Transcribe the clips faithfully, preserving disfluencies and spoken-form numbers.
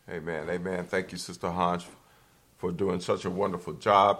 Amen. Amen. Thank you, Sister Hans, for doing such a wonderful job.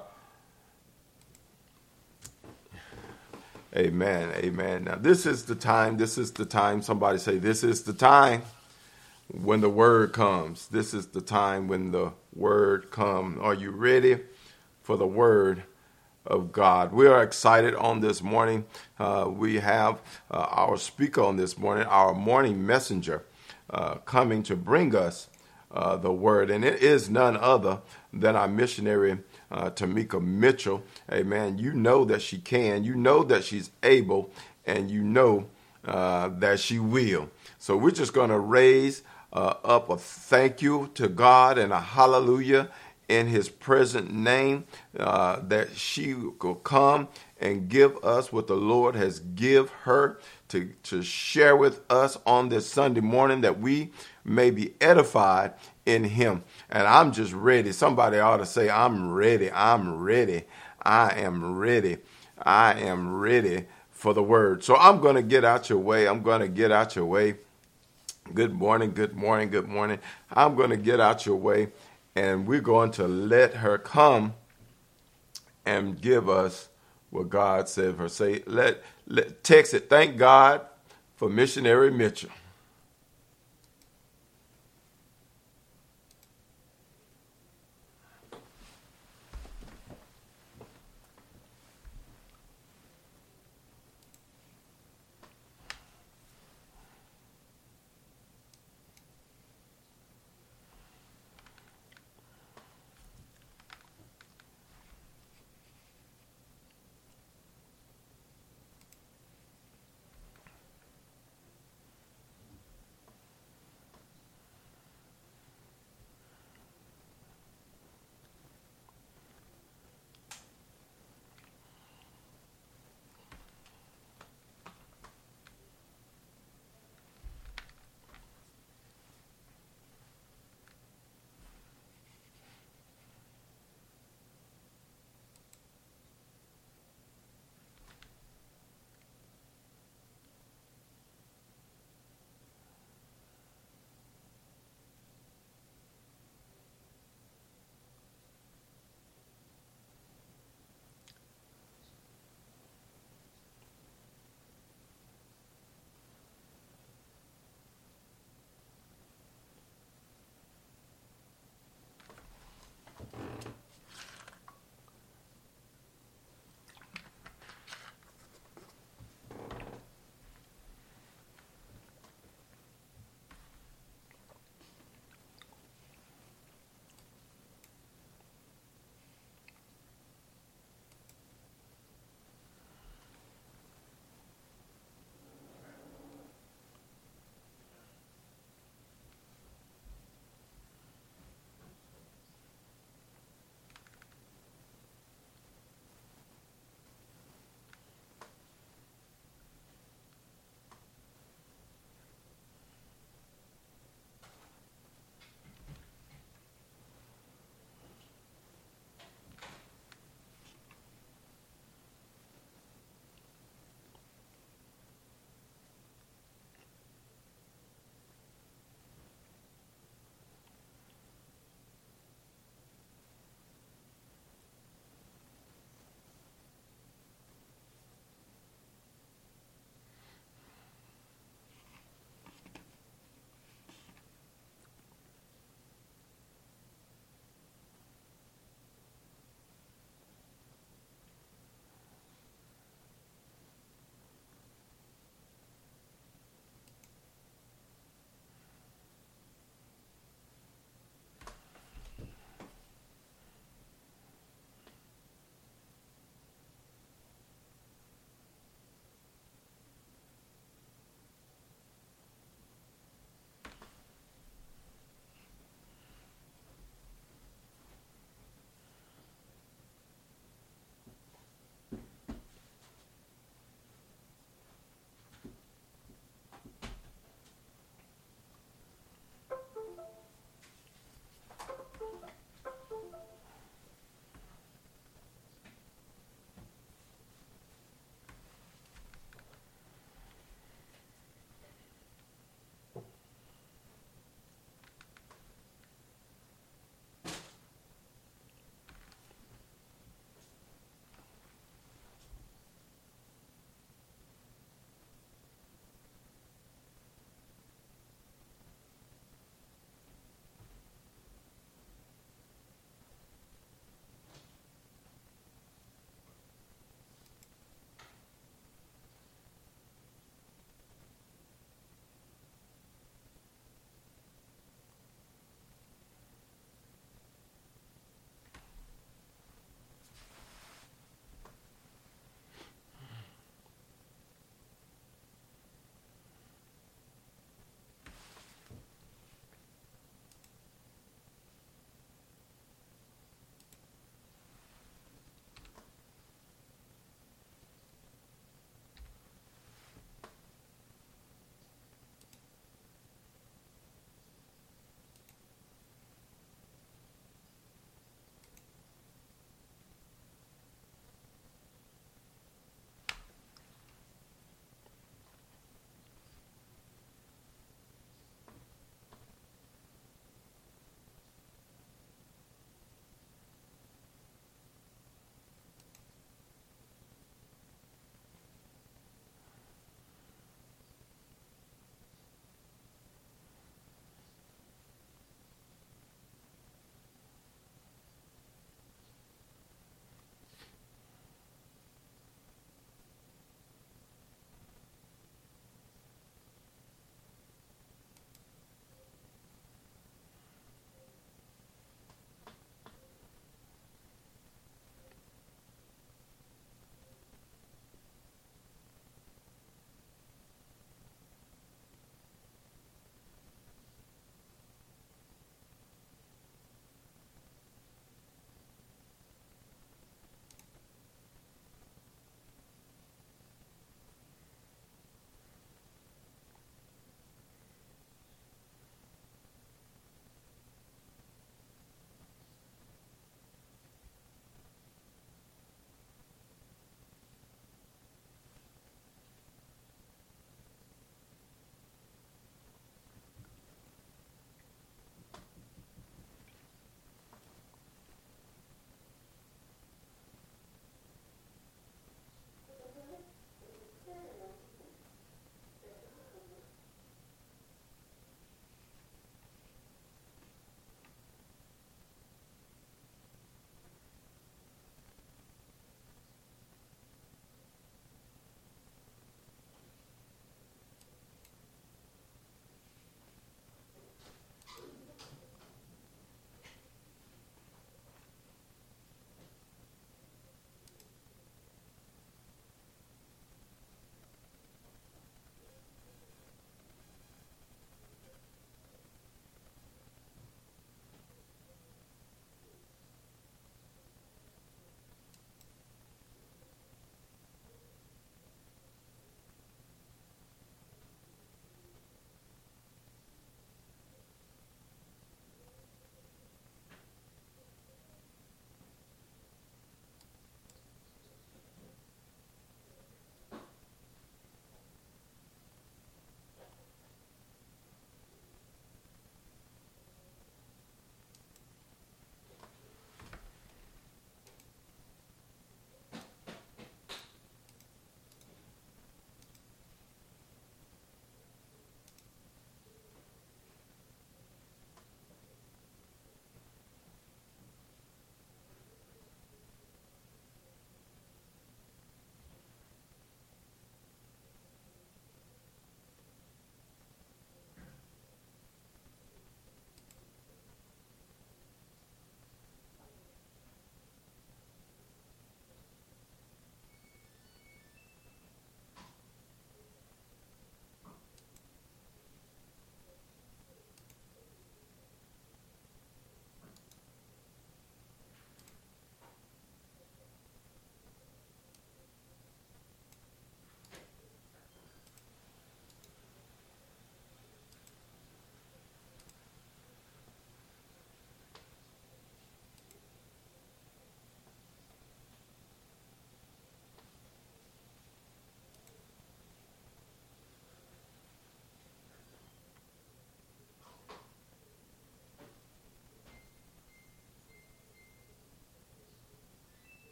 Amen. Amen. Now, this is the time. This is the time. Somebody say, this is the time when the word comes. This is the time when the word comes. Are you ready for the word of God? We are excited on this morning. Uh, we have uh, our speaker on this morning, our morning messenger, uh, coming to bring us uh, the word. And it is none other than our missionary, uh, Tamika Mitchell. Amen. You know that she can. You know that she's able. And you know uh, that she will. So we're just going to raise uh, up a thank you to God and a hallelujah in his present name, uh, that she will come and give us what the Lord has give her to, to share with us on this Sunday morning, that we may be edified in him. And I'm just ready. Somebody ought to say, I'm ready. I'm ready. I am ready. I am ready for the word. So I'm going to get out your way. I'm going to get out your way. Good morning. Good morning. Good morning. I'm going to get out your way. And we're going to let her come and give us what God said for. Say, let, let text it. Thank God for Missionary Mitchell.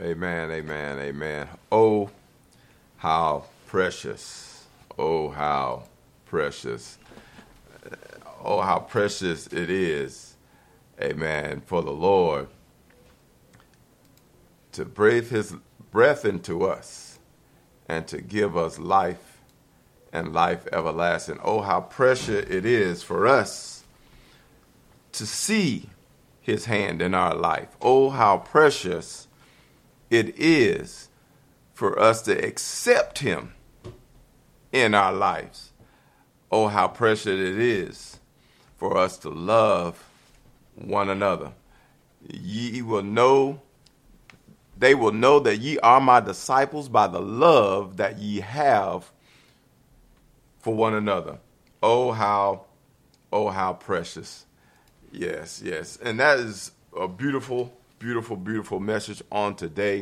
Amen, amen, amen. Oh, how precious. Oh, how precious. Oh, how precious it is, amen, for the Lord to breathe his breath into us and to give us life and life everlasting. Oh, how precious it is for us to see his hand in our life. Oh, how precious it is for us to accept him in our lives. Oh, how precious it is for us to love one another. Ye will know, they will know that ye are my disciples by the love that ye have for one another. Oh, how, oh, how precious. Yes, yes. And that is a beautiful, beautiful, beautiful message on today.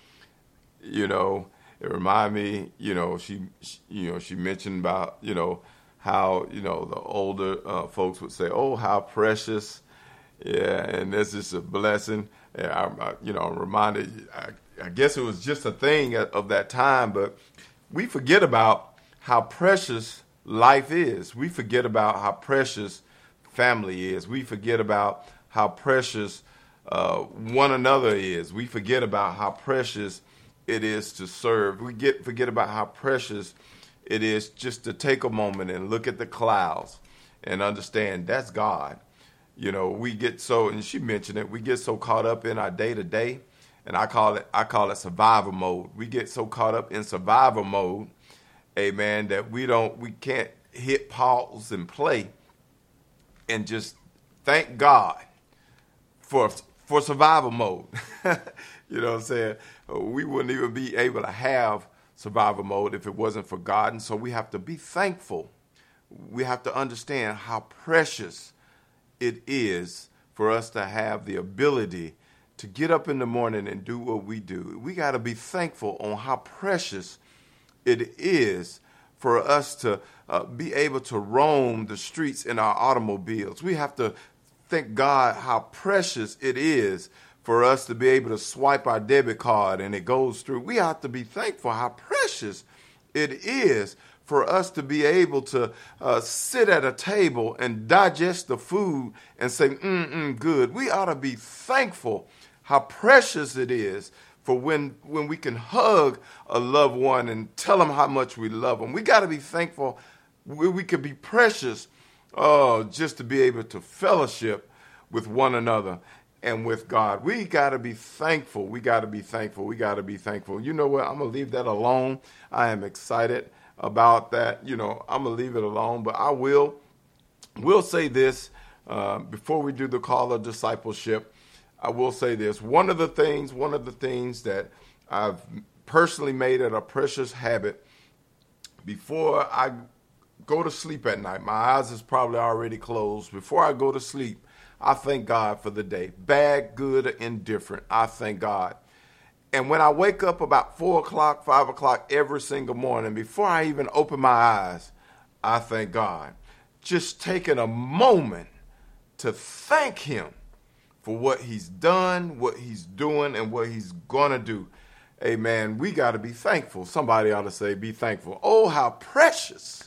You know, it reminded me, you know, she, she you know, she mentioned about, you know, how, you know, the older uh, folks would say, oh, how precious. Yeah, and this is a blessing. And I, I, you know, I'm reminded, I, I guess it was just a thing of that time, but we forget about how precious life is. We forget about how precious family is. We forget about how precious uh, one another is. We forget about how precious it is to serve. We get forget about how precious it is just to take a moment and look at the clouds and understand that's God. You know, we get so, and she mentioned it, we get so caught up in our day to day, and I call it, I call it survival mode. We get so caught up in survival mode, amen, that we don't, we can't hit pause and play and just thank God for, for survival mode. You know what I'm saying? We wouldn't even be able to have survival mode if it wasn't for God. And so we have to be thankful. We have to understand how precious it is for us to have the ability to get up in the morning and do what we do. We got to be thankful on how precious it is for us to uh, be able to roam the streets in our automobiles. We have to thank God how precious it is for us to be able to swipe our debit card and it goes through. We have to be thankful how precious it is for us to be able to uh, sit at a table and digest the food and say, mm-mm, good. We ought to be thankful how precious it is for when, when we can hug a loved one and tell them how much we love them. We got to be thankful we, we can be precious uh, just to be able to fellowship with one another and with God. We got to be thankful. We got to be thankful. We got to be thankful. You know what? I'm going to leave that alone. I am excited about that. You know, I'm going to leave it alone, but I will, will say this uh, before we do the call of discipleship. I will say this. One of the things, one of the things that I've personally made it a precious habit before I go to sleep at night, my eyes is probably already closed. Before I go to sleep, I thank God for the day. Bad, good, or indifferent, I thank God. And when I wake up about four o'clock, five o'clock every single morning, before I even open my eyes, I thank God. Just taking a moment to thank him for what he's done, what he's doing, and what he's going to do. Amen. We got to be thankful. Somebody ought to say, be thankful. Oh, how precious.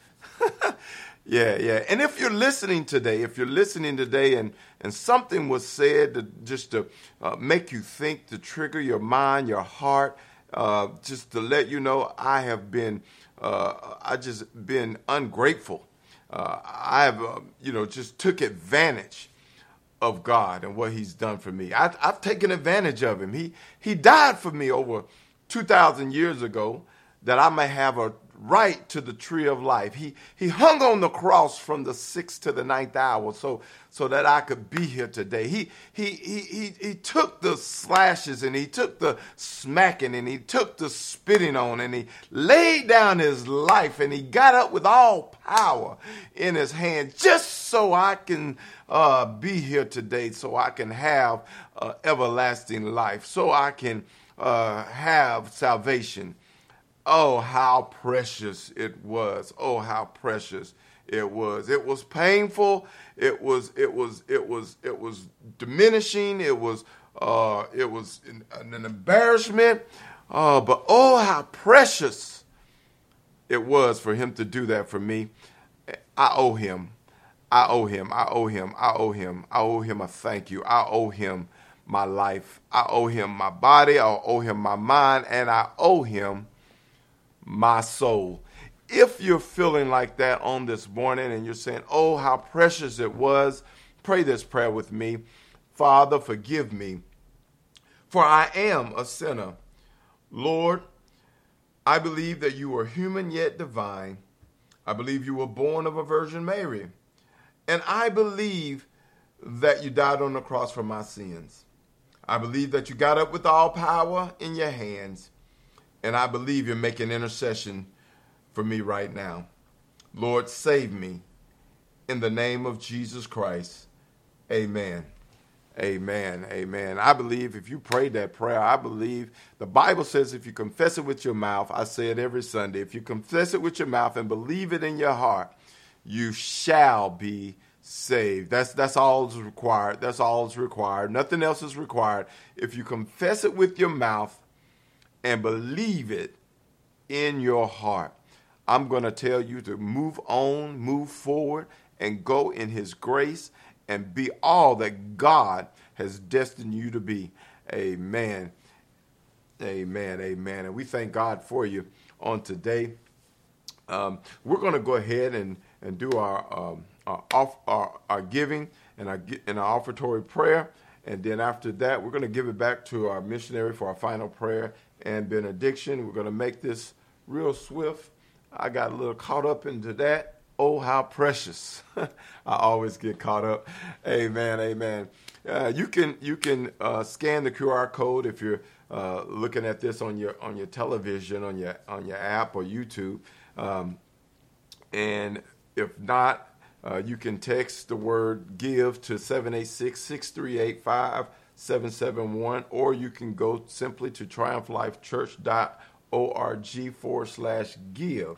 Yeah, yeah. And if you're listening today, if you're listening today and, and something was said to, just to uh, make you think, to trigger your mind, your heart, uh, just to let you know, I have been, uh, I just been ungrateful. Uh, I have, uh, you know, just took advantage of God and what he's done for me. I, I've taken advantage of him. He, he died for me over two thousand years ago that I may have a right to the tree of life. He he hung on the cross from the sixth to the ninth hour so so that I could be here today. He he he he he took the slashes and he took the smacking and he took the spitting on and he laid down his life and he got up with all power in his hand just so I can uh, be here today, so I can have uh, everlasting life, so I can uh, have salvation. Oh, how precious it was. Oh, how precious it was. It was painful. It was, it was, it was, it was diminishing. It was Uh, it was an, an embarrassment. Uh, but oh, how precious it was for him to do that for me. I owe him. I owe him. I owe him. I owe him. I owe him a thank you. I owe him my life. I owe him my body. I owe him my mind. And I owe him my soul. If you're feeling like that on this morning and you're saying, oh, how precious it was, pray this prayer with me. Father, forgive me, for I am a sinner. Lord, I believe that you are human yet divine. I believe you were born of a Virgin Mary. And I believe that you died on the cross for my sins. I believe that you got up with all power in your hands. And I believe you're making intercession for me right now. Lord, save me in the name of Jesus Christ. Amen. Amen. Amen. I believe if you prayed that prayer, I believe the Bible says if you confess it with your mouth, I say it every Sunday, if you confess it with your mouth and believe it in your heart, you shall be saved. That's that's all is required. That's all is required. Nothing else is required. If you confess it with your mouth and believe it in your heart, I'm going to tell you to move on, move forward, and go in his grace and be all that God has destined you to be. Amen. Amen. Amen. And we thank God for you on today. Um, we're going to go ahead and, and do our, um, our, off, our our giving and our, and our offertory prayer. And then after that, we're going to give it back to our missionary for our final prayer and benediction. We're going to make this real swift. I got a little caught up into that. Oh, how precious. I always get caught up. Amen, amen. Uh, you can you can uh, scan the Q R code if you're uh, looking at this on your on your television, on your on your app or YouTube. Um, and if not, uh, you can text the word give to seven eight six, six three eight, five seven seven one, or you can go simply to triumph life church dot org forward slash give.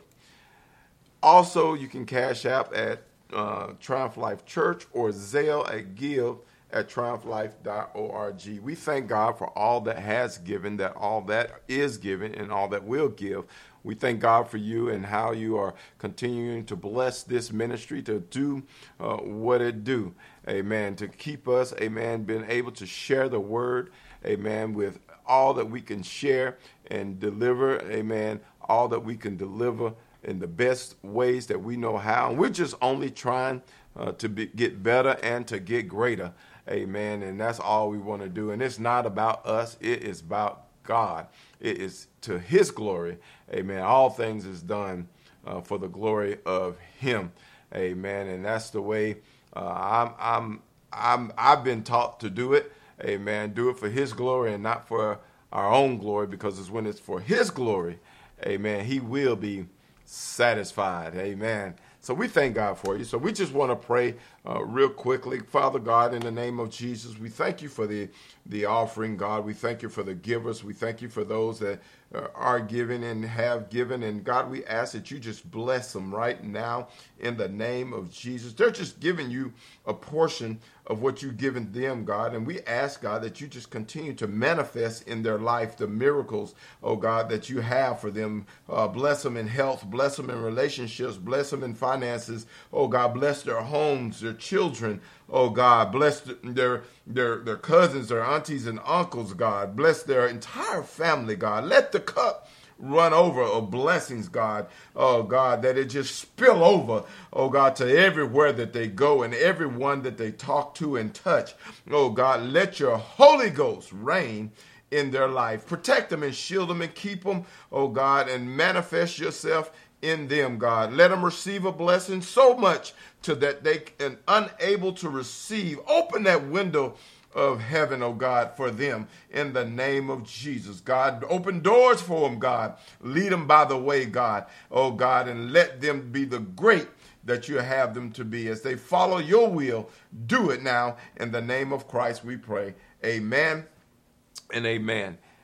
Also, you can cash app at uh, Triumph Life Church or Zelle at give at triumph life dot org. We thank God for all that has given, that all that is given, and all that will give. We thank God for you and how you are continuing to bless this ministry to do uh, what it do. Amen. To keep us, amen, being able to share the word, amen, with all that we can share and deliver, amen, all that we can deliver in the best ways that we know how. And we're just only trying uh, to be, get better and to get greater. Amen. And that's all we want to do. And it's not about us. It is about God. It is to his glory. Amen. All things is done uh, for the glory of him. Amen. And that's the way uh, I'm, I'm, I'm, I've been taught to do it. Amen. Do it for his glory and not for our own glory, because it's when it's for his glory, amen, he will be satisfied. Amen. So we thank God for you. So we just want to pray uh, real quickly. Father God, in the name of Jesus, we thank you for the, the offering, God. We thank you for the givers. We thank you for those that uh, are giving and have given. And God, we ask that you just bless them right now in the name of Jesus. They're just giving you a portion of what you've given them, God. And we ask, God, that you just continue to manifest in their life the miracles, oh God, that you have for them. Uh, bless them in health. Bless them in relationships. Bless them in finances. Oh God, bless their homes, their children. Oh God, bless their their their cousins, their aunties and uncles, God. Bless their entire family, God. Let the cup run over of blessings, God. Oh God, that it just spill over, oh God, to everywhere that they go and everyone that they talk to and touch. Oh God, let your Holy Ghost reign in their life. Protect them and shield them and keep them, oh God, and manifest yourself in them, God. Let them receive a blessing so much to that they can unable to receive. Open that window of heaven, oh God, for them in the name of Jesus. God, open doors for them, God. Lead them by the way, God, oh God, and let them be the great that you have them to be. As they follow your will, do it now. In the name of Christ we pray. Amen and amen.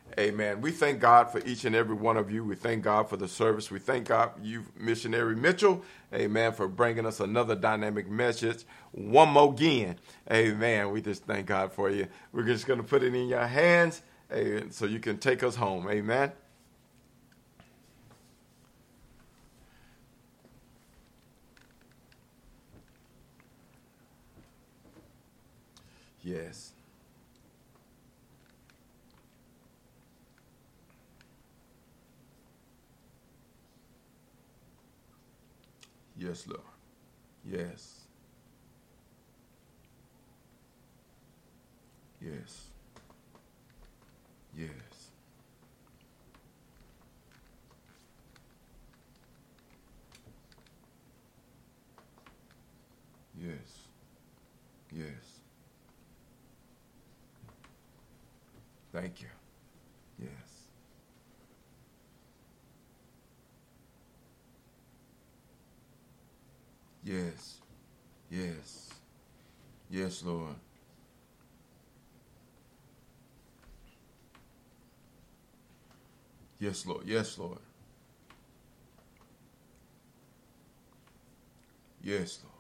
Amen. We thank God for each and every one of you. We thank God for the service. We thank God for you, Missionary Mitchell. Amen. For bringing us another dynamic message. One more again. Amen. We just thank God for you. We're just going to put it in your hands so you can take us home. Amen. Yes. Yes, Lord. Yes. Yes. Yes. Yes. Yes. Thank you. Yes. Yes. Yes. Yes, Lord. Yes, Lord. Yes, Lord. Yes, Lord.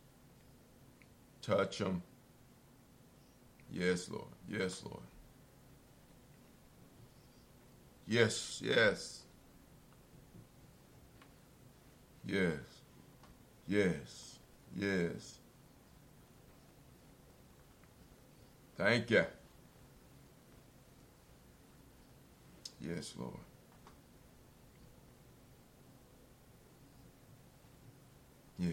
Touch them. Yes, Lord. Yes, Lord. Yes, yes. Yes. Yes. Yes. Thank you. Yes, Lord. Yes.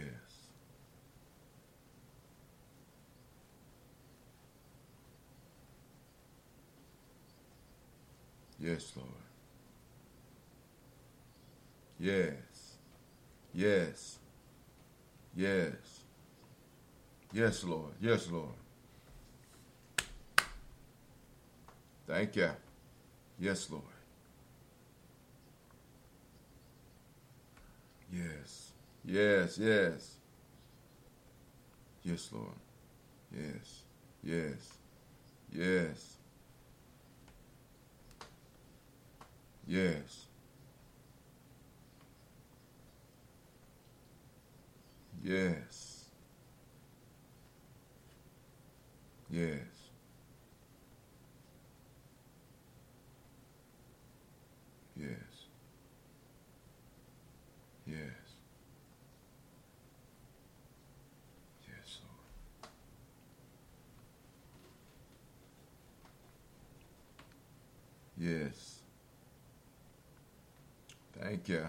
Yes, Lord. Yes. Yes. Yes. Yes, Lord. Yes, Lord. Thank you. Yes, Lord. Yes. Yes. Yes. Yes, Lord. Yes. Yes. Yes. Yes. Yes. Yes. Yes. Yes. Yes, Lord. Yes. Thank you.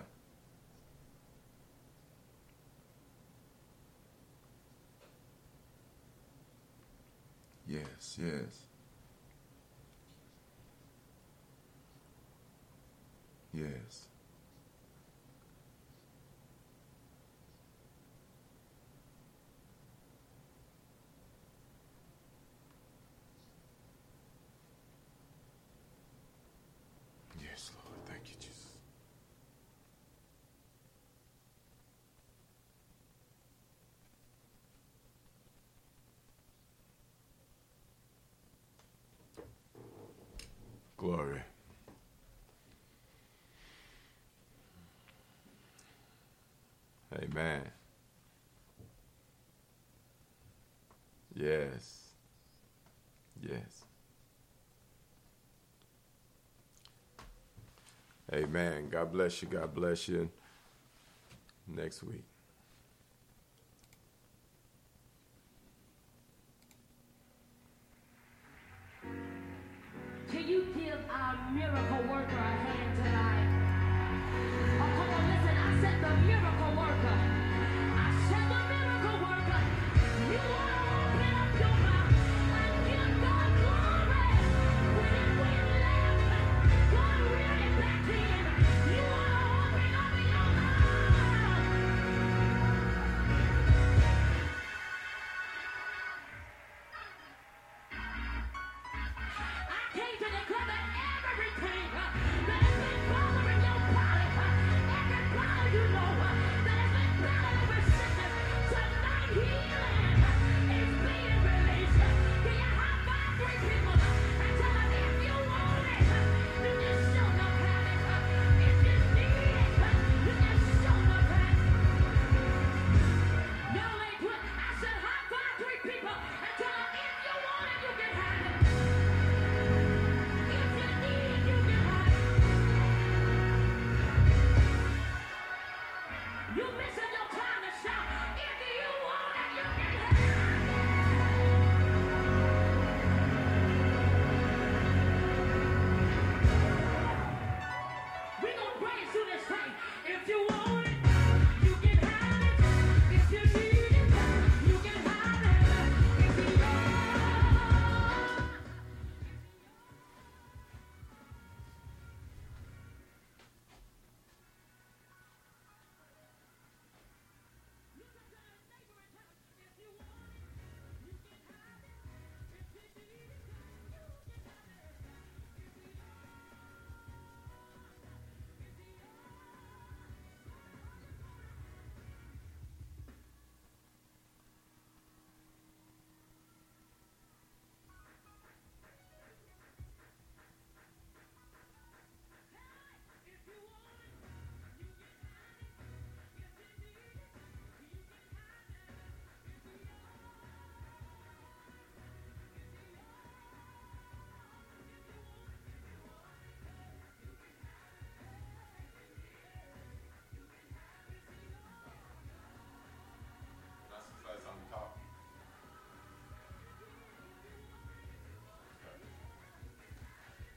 Yes. Yes. Yes. Yes, Lord. Thank you, Jesus. Glory. Amen. Yes. Yes. Amen. God bless you. God bless you. Next week. Can you give our miracle worker a hand tonight? Oh, come on, listen. I said the miracle worker. I said the miracle worker. You want to open up your mouth and give God glory. When it went left, God reeled it back in. You want to open up your mouth.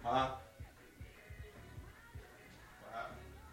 Huh? What happened?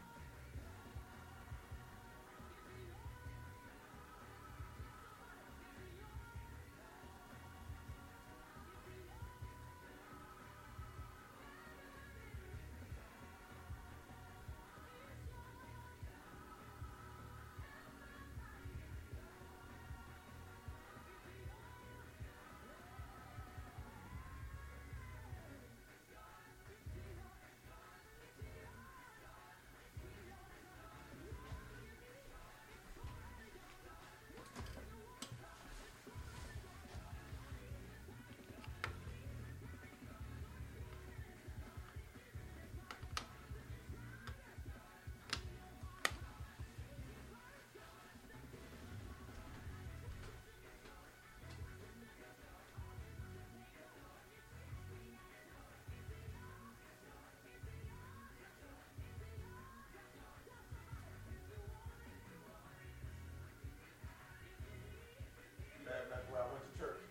That, that's where I went to church.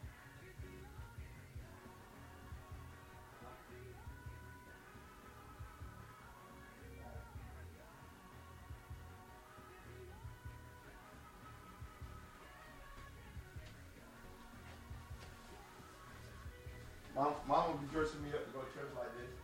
Mom, mom would be dressing me up to go to church like this.